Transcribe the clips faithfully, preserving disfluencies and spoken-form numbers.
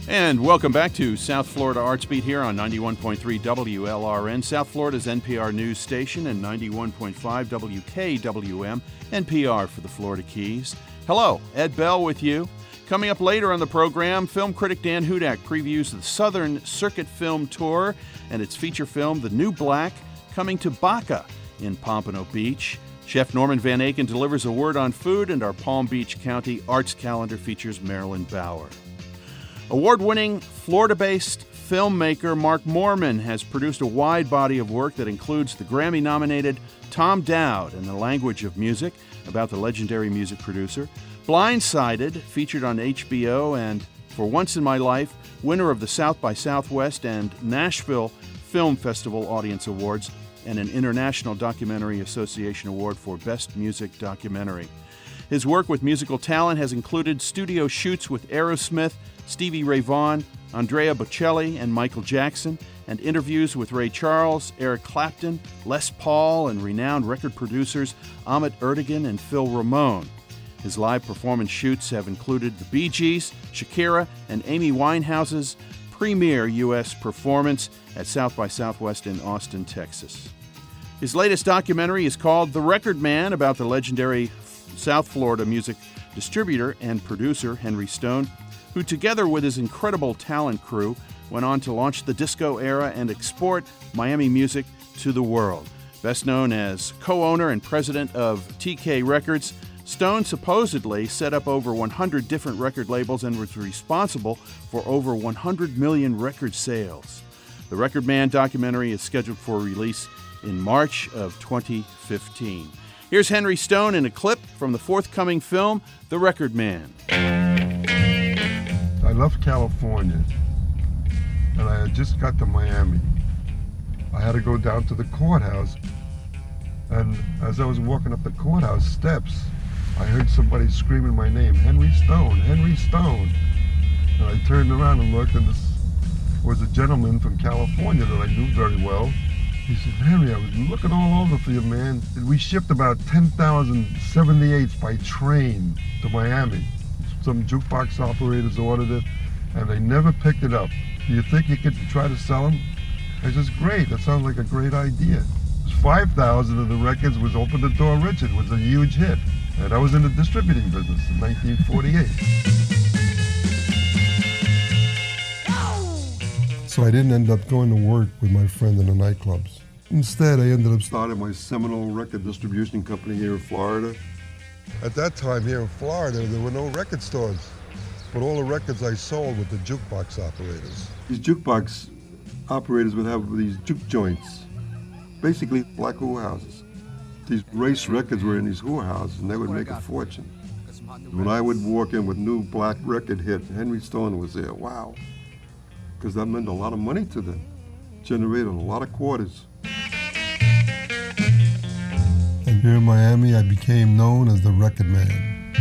And welcome back to South Florida Arts Beat here on ninety-one point three W L R N, South Florida's N P R news station, and ninety-one point five W K W M, N P R for the Florida Keys. Hello, Ed Bell with you. Coming up later on the program, film critic Dan Hudak previews the Southern Circuit Film Tour and its feature film, The New Black, coming to Baca in Pompano Beach. Chef Norman Van Aken delivers a word on food, and our Palm Beach County Arts Calendar features Marilyn Bauer. Award-winning Florida-based filmmaker Mark Moorman has produced a wide body of work that includes the Grammy-nominated Tom Dowd and the Language of Music, about the legendary music producer, Blindsided, featured on H B O, and For Once in My Life, winner of the South by Southwest and Nashville Film Festival Audience Awards, and an International Documentary Association Award for Best Music Documentary. His work with musical talent has included studio shoots with Aerosmith, Stevie Ray Vaughan, Andrea Bocelli, and Michael Jackson, and interviews with Ray Charles, Eric Clapton, Les Paul, and renowned record producers Ahmet Ertegun and Phil Ramone. His live performance shoots have included the Bee Gees, Shakira, and Amy Winehouse's premier U S performance at South by Southwest in Austin, Texas. His latest documentary is called The Record Man, about the legendary South Florida music distributor and producer Henry Stone, who together with his incredible talent crew went on to launch the disco era and export Miami music to the world. Best known as co-owner and president of T K Records, Stone supposedly set up over one hundred different record labels and was responsible for over one hundred million record sales. The Record Man documentary is scheduled for release in March of twenty fifteen. Here's Henry Stone in a clip from the forthcoming film, The Record Man. I left California, and I had just got to Miami. I had to go down to the courthouse, and as I was walking up the courthouse steps, I heard somebody screaming my name, Henry Stone, Henry Stone. And I turned around and looked, and this was a gentleman from California that I knew very well. He said, Henry, I was looking all over for you, man. We shipped about ten thousand seventy-eights by train to Miami. Some jukebox operators ordered it, and they never picked it up. Do you think you could try to sell them? I said, great, that sounds like a great idea. five thousand of the records was Open the Door Richard, was a huge hit. And I was in the distributing business in nineteen forty-eight. So I didn't end up going to work with my friend in the nightclubs. Instead, I ended up starting my Seminole record distribution company here in Florida. At that time here in Florida, there were no record stores, but all the records I sold were the jukebox operators. These jukebox operators would have these juke joints, basically black whorehouses. These race records were in these whorehouses, and they would make a fortune. When I would walk in with new black record hit, Henry Stone was there. Wow. Because that meant a lot of money to them. Generated a lot of quarters. And here in Miami, I became known as the Record Man.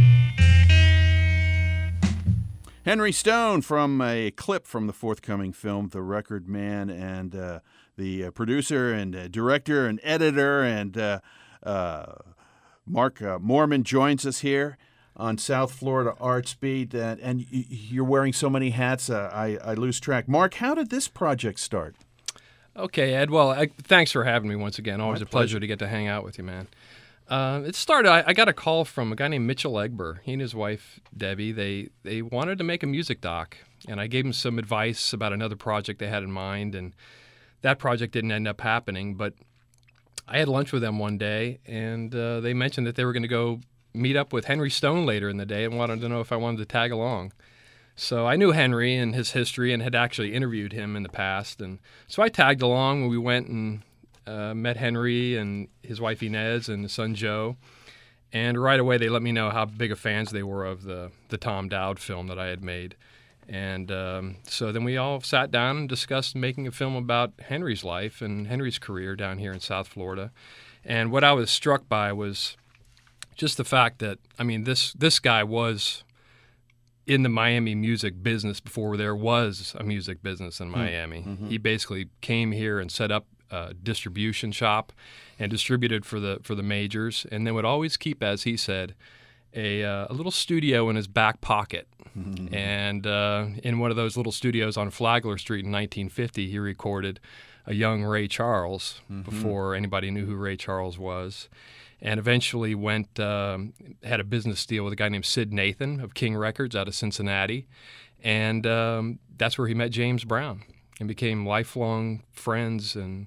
Henry Stone from a clip from the forthcoming film, The Record Man, and uh, the uh, producer and uh, director and editor and uh, uh, Mark uh, Moorman joins us here on South Florida Arts Beat, and, and y- you're wearing so many hats, uh, I, I lose track. Mark, how did this project start? Okay, Ed. Well, I, thanks for having me once again. Always My a pleasure. pleasure to get to hang out with you, man. Uh, it started, I, I got a call from a guy named Mitchell Egber. He and his wife, Debbie, they, they wanted to make a music doc, and I gave them some advice about another project they had in mind, and that project didn't end up happening, but I had lunch with them one day, and uh, they mentioned that they were going to go meet up with Henry Stone later in the day and wanted to know if I wanted to tag along. So I knew Henry and his history and had actually interviewed him in the past, and so I tagged along when we went and uh, met Henry and his wife Inez and his son Joe, and right away they let me know how big of fans they were of the, the Tom Dowd film that I had made. And um, so then we all sat down and discussed making a film about Henry's life and Henry's career down here in South Florida. And what I was struck by was just the fact that, I mean, this this guy was in the Miami music business before there was a music business in Miami. Mm-hmm. He basically came here and set up a distribution shop and distributed for the for the majors, and then would always keep, as he said, a, uh, a little studio in his back pocket Mm-hmm. And uh, in one of those little studios on Flagler Street in nineteen fifty, he recorded a young Ray Charles mm-hmm. before anybody knew who Ray Charles was. And eventually went um, had a business deal with a guy named Sid Nathan of King Records out of Cincinnati. And um, that's where he met James Brown and became lifelong friends and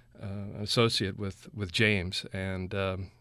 uh, associate with, with James. And um,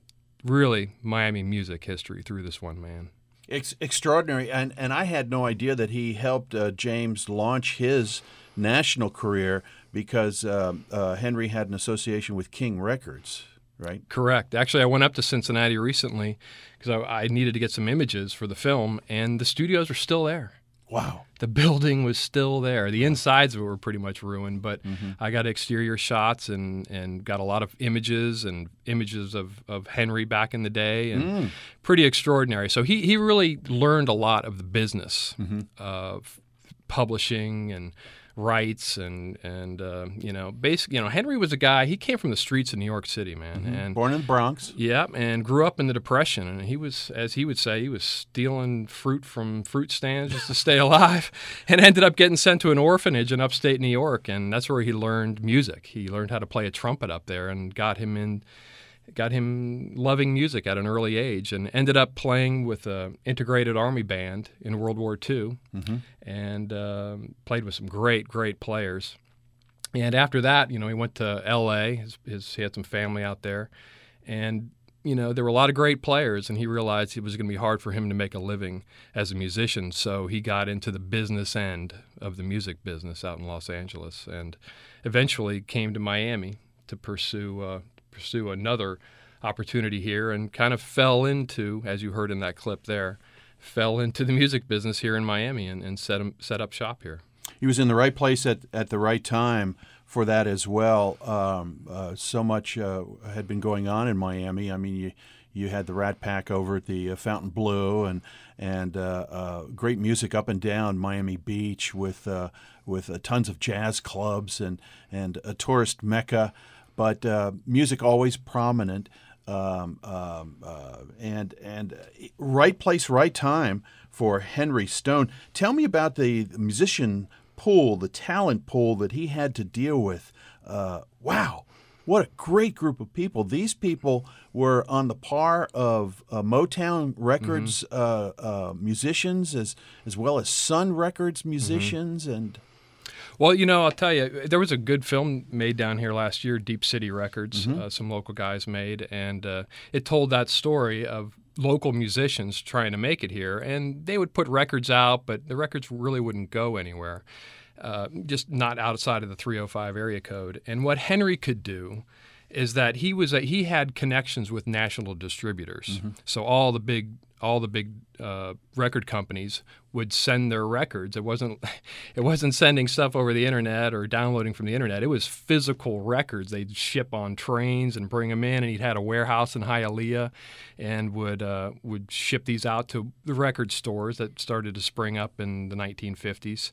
really Miami music history through this one man. Ex- extraordinary. And, and I had no idea that he helped uh, James launch his national career because uh, uh, Henry had an association with King Records. Right. Correct. Actually, I went up to Cincinnati recently because I, I needed to get some images for the film, and the studios were still there. Wow. The building was still there. The insides of it were pretty much ruined, but mm-hmm. I got exterior shots and, and got a lot of images and images of, of Henry back in the day, and mm. pretty extraordinary. So he, he really learned a lot of the business mm-hmm. of publishing and rights and and uh, you know, basically, you know, Henry was a guy. He came from the streets of New York City, man, mm-hmm. and born in the Bronx. Yeah, and grew up in the Depression. And he was, as he would say, he was stealing fruit from fruit stands just to stay alive, and ended up getting sent to an orphanage in upstate New York, and that's where he learned music. He learned how to play a trumpet up there, and got him in. Got him loving music at an early age, and ended up playing with an integrated Army band in World War Two, mm-hmm. and uh, played with some great, great players. And after that, you know, he went to L A. His, his, he had some family out there, and you know, there were a lot of great players, and he realized it was going to be hard for him to make a living as a musician. So he got into the business end of the music business out in Los Angeles, and eventually came to Miami to pursue. Uh, pursue another opportunity here, and kind of fell into, as you heard in that clip there, fell into the music business here in Miami and, and set, him, set up shop here. He was in the right place at, at the right time for that as well. Um, uh, so much uh, had been going on in Miami. I mean, you you had the Rat Pack over at the uh, Fountain Blue, and and uh, uh, great music up and down Miami Beach with uh, with uh, tons of jazz clubs and and a tourist mecca. But uh, music always prominent, um, um, uh, and and right place, right time for Henry Stone. Tell me about the musician pool, the talent pool that he had to deal with. Uh, wow, what a great group of people! These people were on the par of uh, Motown Records mm-hmm. uh, uh, musicians, as as well as Sun Records musicians, mm-hmm. and. Well, you know, I'll tell you, there was a good film made down here last year, Deep City Records, mm-hmm. uh, some local guys made, and uh, it told that story of local musicians trying to make it here, and they would put records out, but the records really wouldn't go anywhere, uh, just not outside of the three oh five area code. And what Henry could do is that he was a, he had connections with national distributors, mm-hmm. so all the big all the big uh, record companies would send their records. It wasn't it wasn't sending stuff over the internet or downloading from the internet. It was physical records. They'd ship on trains and bring them in, and he'd had a warehouse in Hialeah and would uh, would ship these out to the record stores that started to spring up in the nineteen fifties.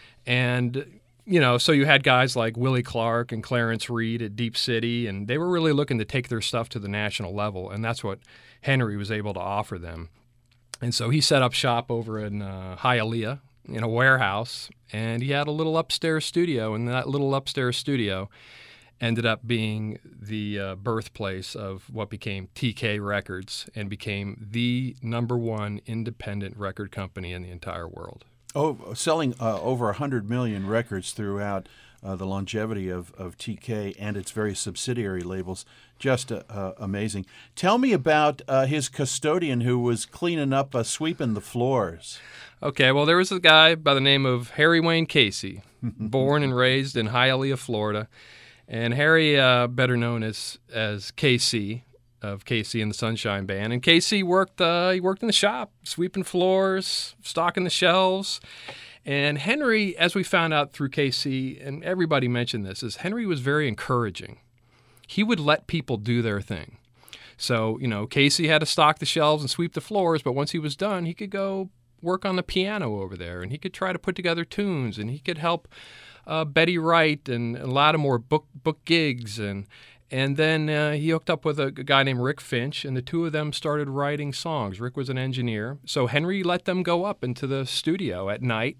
And you know, so you had guys like Willie Clark and Clarence Reed at Deep City, and they were really looking to take their stuff to the national level, and that's what Henry was able to offer them. And so he set up shop over in uh, Hialeah in a warehouse, and he had a little upstairs studio, and that little upstairs studio ended up being the uh, birthplace of what became T K Records and became the number one independent record company in the entire world. Oh, selling uh, over one hundred million records throughout uh, the longevity of, of T K and its various subsidiary labels. Just uh, uh, amazing. Tell me about uh, his custodian who was cleaning up, uh, sweeping the floors. Okay, well, there was a guy by the name of Harry Wayne Casey, born and raised in Hialeah, Florida. And Harry, uh, better known as, as K C, of K C and the Sunshine Band. And K C worked uh, he worked in the shop, sweeping floors, stocking the shelves. And Henry, as we found out through K C, and everybody mentioned this, is Henry was very encouraging. He would let people do their thing. So, you know, K C had to stock the shelves and sweep the floors, but once he was done, he could go work on the piano over there, and he could try to put together tunes, and he could help uh, Betty Wright and a lot of more book book gigs, and And then uh, he hooked up with a, a guy named Rick Finch, and the two of them started writing songs. Rick was an engineer. So Henry let them go up into the studio at night,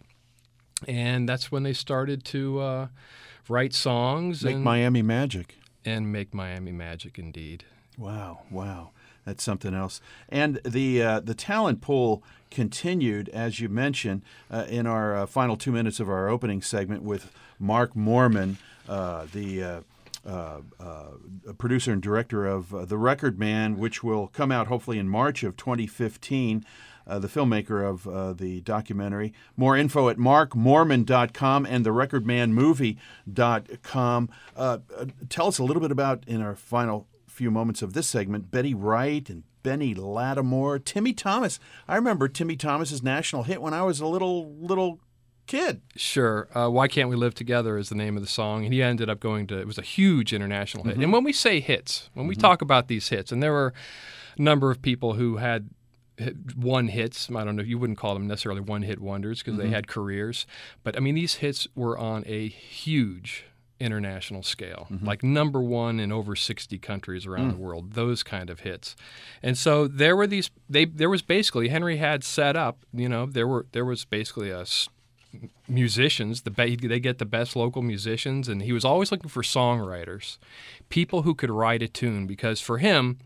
and that's when they started to uh, write songs. Make and, Miami magic. And make Miami magic, indeed. Wow, wow. That's something else. And the uh, the talent pool continued, as you mentioned, uh, in our uh, final two minutes of our opening segment with Mark Moorman, uh, the uh, uh, uh, producer and director of uh, The Record Man, which will come out hopefully in March of twenty fifteen, uh, the filmmaker of uh, the documentary. More info at mark moorman dot com and the record man movie dot com. Uh, uh, tell us a little bit about, in our final few moments of this segment, Betty Wright and Benny Lattimore, Timmy Thomas. I remember Timmy Thomas's national hit when I was a little little kid. Sure. Uh, Why Can't We Live Together is the name of the song, and he ended up going to, it was a huge international hit. Mm-hmm. And when we say hits, when we Mm-hmm. talk about these hits, and there were a number of people who had hit- one hits, I don't know, you wouldn't call them necessarily one-hit wonders because Mm-hmm. they had careers, but I mean, these hits were on a huge international scale, Mm-hmm. like number one in over sixty countries around the world, those kind of hits. And so there were these, they, there was basically, Henry had set up, you know, there were, there was basically a s- musicians, the be- they get the best local musicians, and he was always looking for songwriters, people who could write a tune, because for him,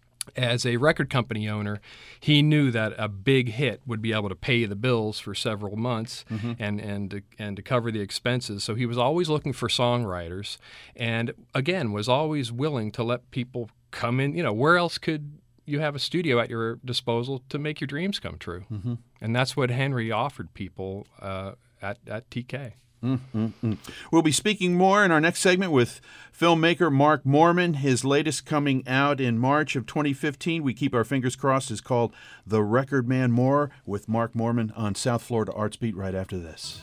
as a record company owner, he knew that a big hit would be able to pay the bills for several months Mm-hmm. and and to, and to cover the expenses. So he was always looking for songwriters, and again was always willing to let people come in. You know, where else could you have a studio at your disposal to make your dreams come true? Mm-hmm. And that's what Henry offered people uh, at at T K. Mm-hmm. We'll be speaking more in our next segment with filmmaker Mark Moorman. His latest coming out in March of twenty fifteen, we keep our fingers crossed, is called The Record Man. More with Mark Moorman on South Florida Arts Beat right after this.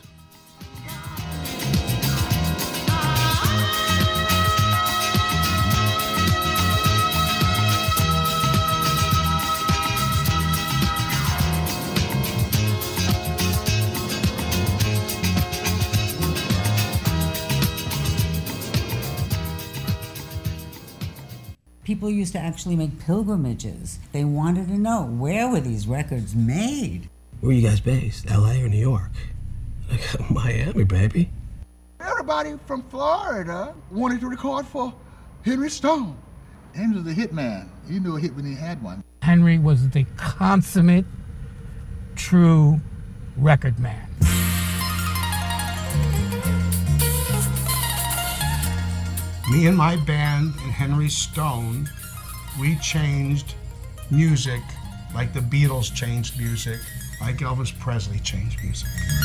People used to actually make pilgrimages. They wanted to know, where were these records made? Where are you guys based? L A or New York? Like, Miami, baby. Everybody from Florida wanted to record for Henry Stone. Henry was a hit man. He knew a hit when he had one. Henry was the consummate, true record man. Me and my band and Henry Stone, we changed music like the Beatles changed music, like Elvis Presley changed music.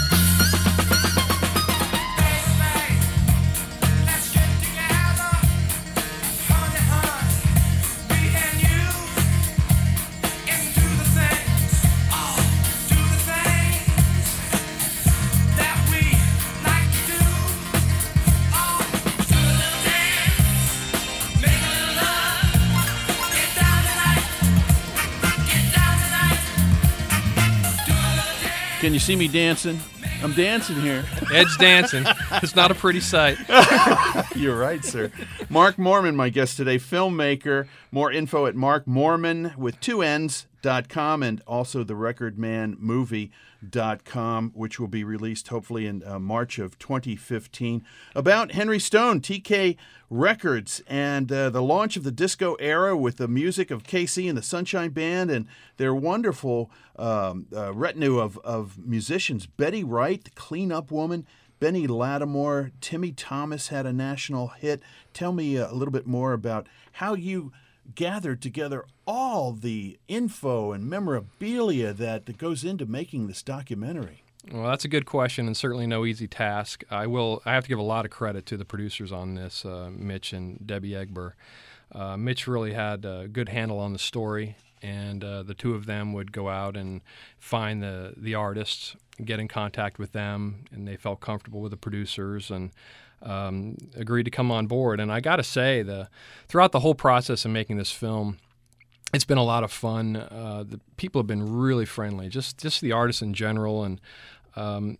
Can you see me dancing? I'm dancing here. Ed's dancing. It's not a pretty sight. You're right, sir. Mark Moorman, my guest today, filmmaker. More info at mark moorman with two N's dot com and also the record man movie dot com, which will be released hopefully in uh, March of twenty fifteen. About Henry Stone, T K Records, and uh, the launch of the disco era with the music of K C and the Sunshine Band and their wonderful um, uh, retinue of, of musicians. Betty Wright, the cleanup woman, Benny Lattimore, Timmy Thomas had a national hit. Tell me a little bit more about how you gathered together all the info and memorabilia that goes into making this documentary. Well, that's a good question, and certainly no easy task. I will. I have to give a lot of credit to the producers on this, uh, Mitch and Debbie Egber. Uh, Mitch really had a good handle on the story, and uh, the two of them would go out and find the the artists, get in contact with them, and they felt comfortable with the producers and um, agreed to come on board. And I got to say, the throughout the whole process of making this film, it's been a lot of fun. Uh, the people have been really friendly, just just the artists in general, and um,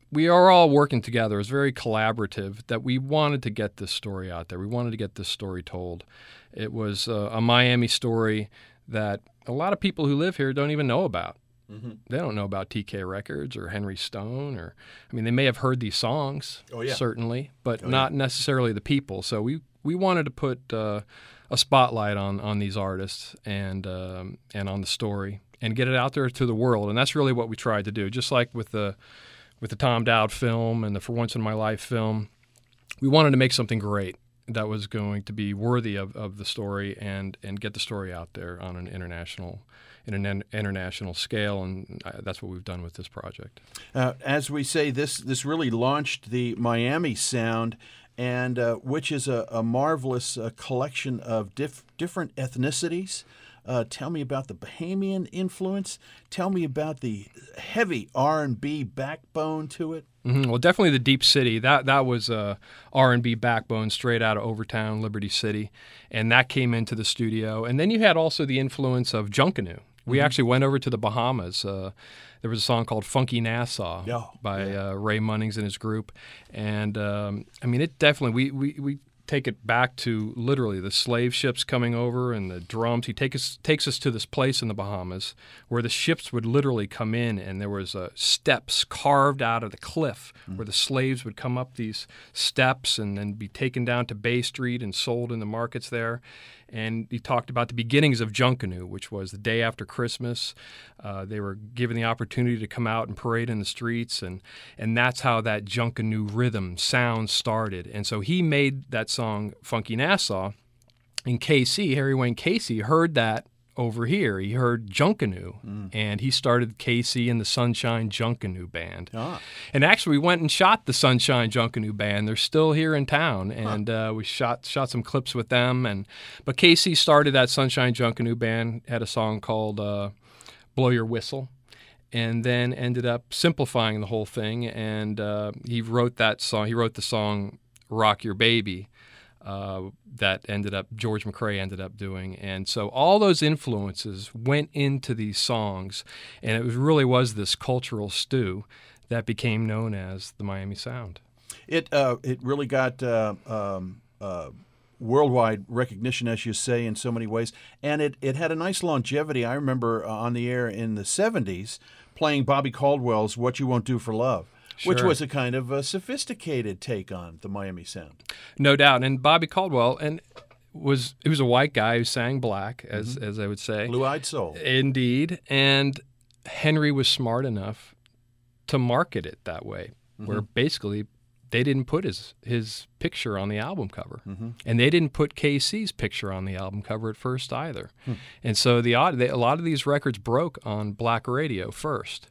we are all working together. It was very collaborative that we wanted to get this story out there. We wanted to get this story told. It was uh, a Miami story that a lot of people who live here don't even know about. Mm-hmm. They don't know about T K Records or Henry Stone, or I mean, they may have heard these songs, oh, yeah. certainly, but oh, not yeah. necessarily the people. So we, we wanted to put uh, a spotlight on, on these artists and um, and on the story and get it out there to the world, and that's really what we tried to do. Just like with the with the Tom Dowd film and the For Once in My Life film, we wanted to make something great that was going to be worthy of, of the story and, and get the story out there on an international in an international scale, and that's what we've done with this project. Uh, as we say, this this really launched the Miami sound, and uh, which is a, a marvelous uh, collection of diff- different ethnicities. Uh, tell me about the Bahamian influence. Tell me about the heavy R and B backbone to it. Mm-hmm. Well, definitely the Deep City. That that was uh, R and B backbone straight out of Overtown, Liberty City, and that came into the studio. And then you had also the influence of Junkanoo. We mm-hmm. actually went over to the Bahamas. Uh, there was a song called Funky Nassau yeah, by yeah. Uh, Ray Munnings and his group. And, um, I mean, it definitely, we, we, we take it back to literally the slave ships coming over and the drums. He take us, takes us to this place in the Bahamas where the ships would literally come in, and there was uh, steps carved out of the cliff mm-hmm. where the slaves would come up these steps and then be taken down to Bay Street and sold in the markets there. And he talked about the beginnings of Junkanoo, which was the day after Christmas. Uh, they were given the opportunity to come out and parade in the streets, and, and that's how that Junkanoo rhythm sound started. And so he made that song Funky Nassau, and K C, Harry Wayne Casey, heard that over here. He heard Junkanoo, mm. and he started K C and the Sunshine Junkanoo Band. Ah. And actually, we went and shot the Sunshine Junkanoo Band. They're still here in town, and huh. uh, we shot shot some clips with them. And but K C started that Sunshine Junkanoo Band, had a song called uh, Blow Your Whistle, and then ended up simplifying the whole thing, and uh, he wrote that song. He wrote the song Rock Your Baby, Uh, that ended up George McCrae ended up doing. And so all those influences went into these songs, and it was, really was this cultural stew that became known as the Miami Sound. It uh, it really got uh, um, uh, worldwide recognition, as you say, in so many ways, and it, it had a nice longevity. I remember uh, on the air in the seventies playing Bobby Caldwell's What You Won't Do for Love. Sure. Which was a kind of a sophisticated take on the Miami Sound. No doubt. And Bobby Caldwell and was he was a white guy who sang black, as mm-hmm. as I would say. Blue-eyed soul. Indeed. And Henry was smart enough to market it that way, mm-hmm. where basically they didn't put his, his picture on the album cover. Mm-hmm. And they didn't put K C's picture on the album cover at first either. Hmm. And so the they, a lot of these records broke on black radio first.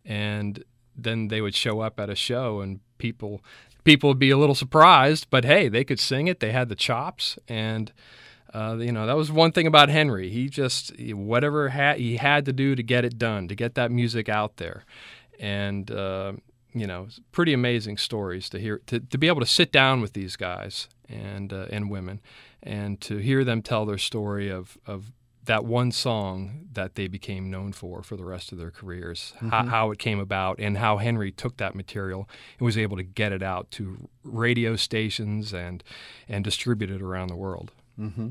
And then they would show up at a show, and people people would be a little surprised, but hey, they could sing it. They had the chops, and uh, you know that was one thing about Henry. He just whatever ha- he had to do to get it done, to get that music out there, and uh, you know, pretty amazing stories to hear. To, to be able to sit down with these guys and uh, and women, and to hear them tell their story of of. that one song that they became known for for the rest of their careers, mm-hmm. how, how it came about, and how Henry took that material and was able to get it out to radio stations and and distribute it around the world. Mm-hmm.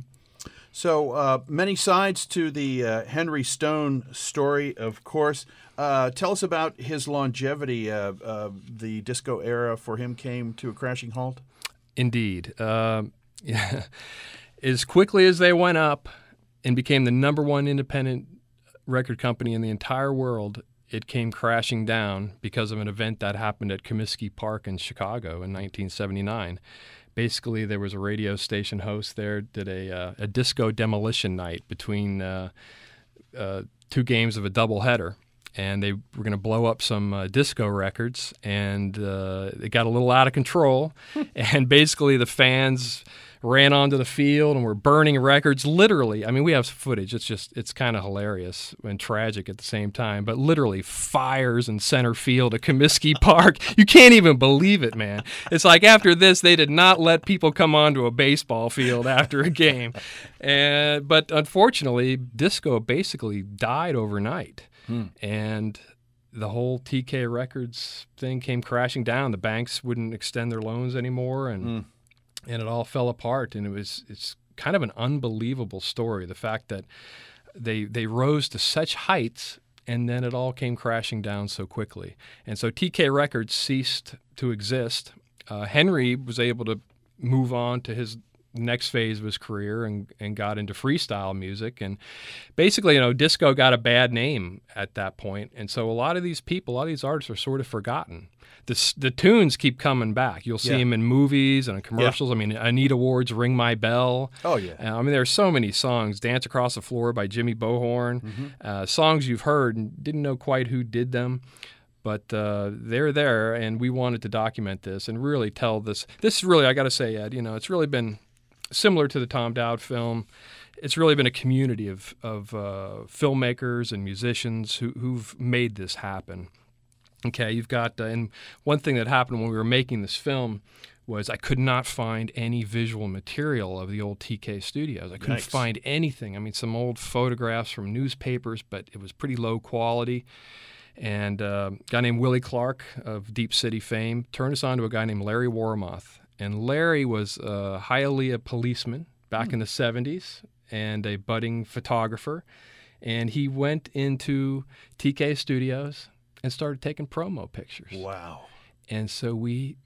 So uh, many sides to the uh, Henry Stone story, of course. Uh, tell us about his longevity. Uh, uh, the disco era for him came to a crashing halt? Indeed. Uh, yeah. As quickly as they went up and became the number one independent record company in the entire world, it came crashing down because of an event that happened at Comiskey Park in Chicago in nineteen seventy-nine. Basically, there was a radio station host there, did a, uh, a disco demolition night between uh, uh, two games of a doubleheader. And they were going to blow up some uh, disco records, and uh, it got a little out of control. And basically the fans ran onto the field and were burning records, literally. I mean, we have footage. It's just, it's kind of hilarious and tragic at the same time. But literally fires in center field at Comiskey Park. You can't even believe it, man. It's like after this, they did not let people come onto a baseball field after a game. And But unfortunately, disco basically died overnight. Hmm. And the whole T K Records thing came crashing down. The banks wouldn't extend their loans anymore, and mm. and it all fell apart. And it was it's kind of an unbelievable story. The fact that they they rose to such heights, and then it all came crashing down so quickly. And so T K Records ceased to exist. Uh, Henry was able to move on to his next phase of his career and, and got into freestyle music. And basically, you know, disco got a bad name at that point. And so a lot of these people, a lot of these artists are sort of forgotten. The, the tunes keep coming back. You'll see yeah. them in movies and in commercials. Yeah. I mean, Anita Ward's Ring My Bell. Oh, yeah. Uh, I mean, there are so many songs. Dance Across the Floor by Jimmy Bohorn. Mm-hmm. Uh, songs you've heard and didn't know quite who did them. But uh, they're there, and we wanted to document this and really tell this. This is really, I got to say, Ed, you know, it's really been similar to the Tom Dowd film. It's really been a community of, of uh, filmmakers and musicians who, who've made this happen. Okay, you've got, uh, and one thing that happened when we were making this film was I could not find any visual material of the old T K studios. I couldn't nice. find anything. I mean, some old photographs from newspapers, but it was pretty low quality. And uh, a guy named Willie Clark of Deep City fame turned us on to a guy named Larry Warmoth. And Larry was a Hialeah policeman back mm. in the seventies and a budding photographer. And he went into T K Studios and started taking promo pictures. Wow. And so we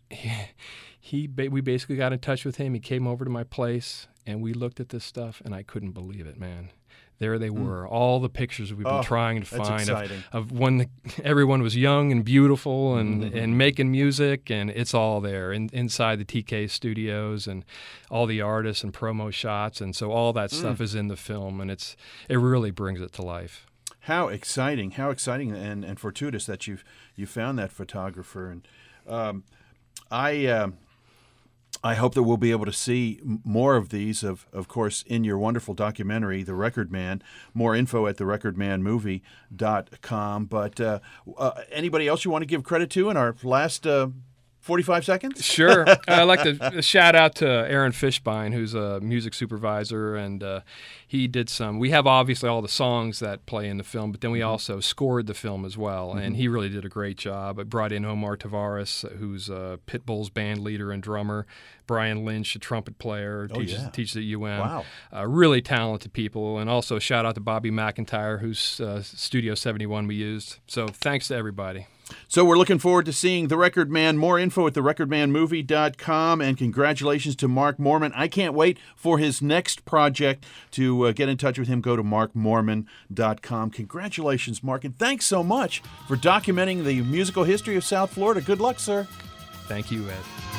he we basically got in touch with him. He came over to my place, and we looked at this stuff, and I couldn't believe it, man. There they were, mm. all the pictures we've been oh, trying to find of, of when the, everyone was young and beautiful and, mm-hmm. and making music, and it's all there in, inside the T K studios and all the artists and promo shots, and so all that mm. stuff is in the film, and it's it really brings it to life. How exciting! How exciting and, and fortuitous that you you found that photographer, and um, I. Uh, I hope that we'll be able to see more of these, of of course, in your wonderful documentary, The Record Man. More info at the record man movie dot com. But uh, uh, anybody else you want to give credit to in our last uh, forty-five seconds? Sure. I'd like to shout out to Aaron Fishbein, who's a music supervisor, and uh, he did some. We have obviously all the songs that play in the film, but then we mm-hmm. also scored the film as well, mm-hmm. and he really did a great job. I brought in Omar Tavares, who's uh, Pitbull's band leader and drummer, Brian Lynch, a trumpet player, oh, teaches, yeah. teaches at U M. Wow. Uh, really talented people, and also shout out to Bobby McIntyre, whose uh, Studio seventy-one we used. So thanks to everybody. So we're looking forward to seeing The Record Man. More info at the record man movie dot com, and congratulations to Mark Moorman. I can't wait for his next project. To uh, get in touch with him, go to mark moorman dot com. Congratulations, Mark, and thanks so much for documenting the musical history of South Florida. Good luck, sir. Thank you, Ed.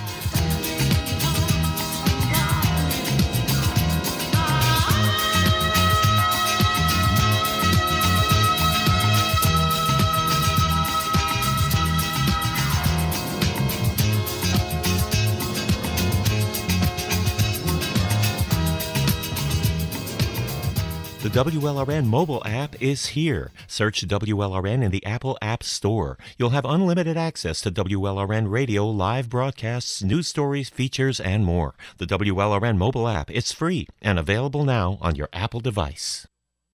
The W L R N mobile app is here. Search W L R N in the Apple App Store. You'll have unlimited access to W L R N radio, live broadcasts, news stories, features, and more. The W L R N mobile app, it's free and available now on your Apple device.